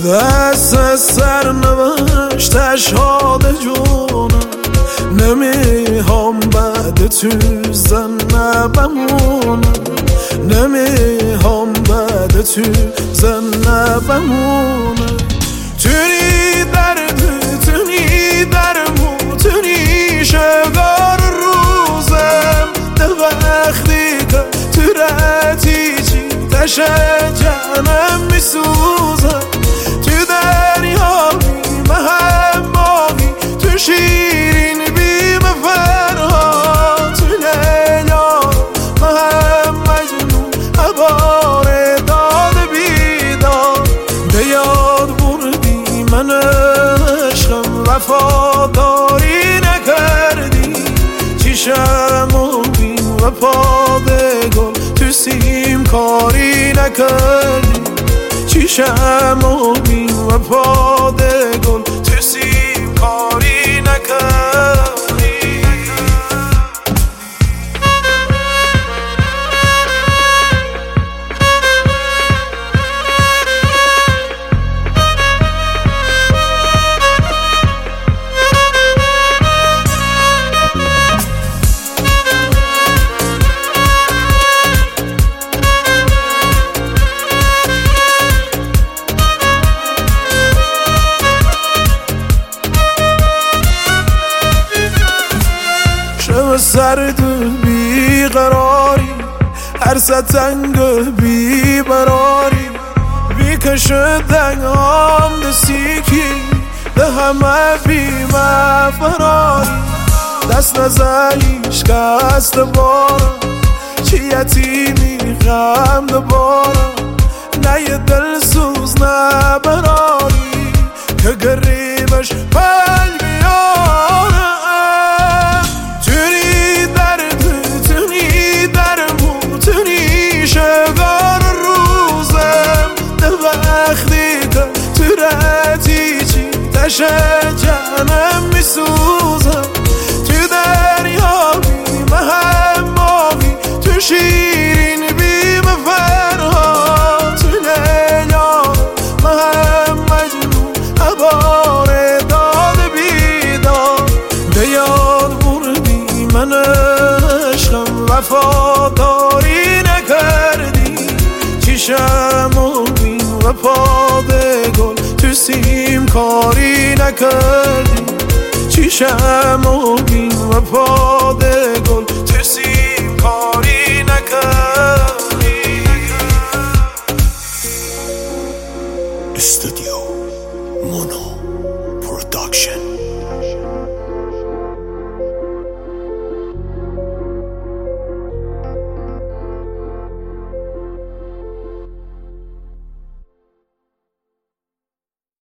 دست سر نوشتش شاد جونم نمیخوام بعد تو زنه بمونم نمیخوام بعد تو زنه بمونم تونی درد تونی درمون تونی شگار روزم ده وقتی که تو رتی چی تشجنم میسوزم تو دریا بیم هماهی تو شیرین بیم فرها تو لیلا مهم مجنون عبار داد بیدار به یاد بردی من عشقم وفاداری نکردی چیشم و بین و پا به گل تو سیم کاری نکردی چیشم و بین و پا به گل تو سیم کاری نکردی سرد و بیقراری هر ستنگ و بیبراری بیکشه دنگام دسیکی به همه بیمه فراری دست نزایش کست بارم چی یتیمی غم دبارم نه یه دل سوز نه براری که گریبش پل بیارم تشجنم میسوزم تو دریا بیم هماهی تو شیرین بیم فرها تو لیلا مهم مجنون عبار داد بیدار به یاد بردی من عشقم وفاداری نکردی چیشم و بین و پا به گل تو سیم کاری نکردی چیشم و بین و پا به گل تو سیم کاری نکردی استودیو مونو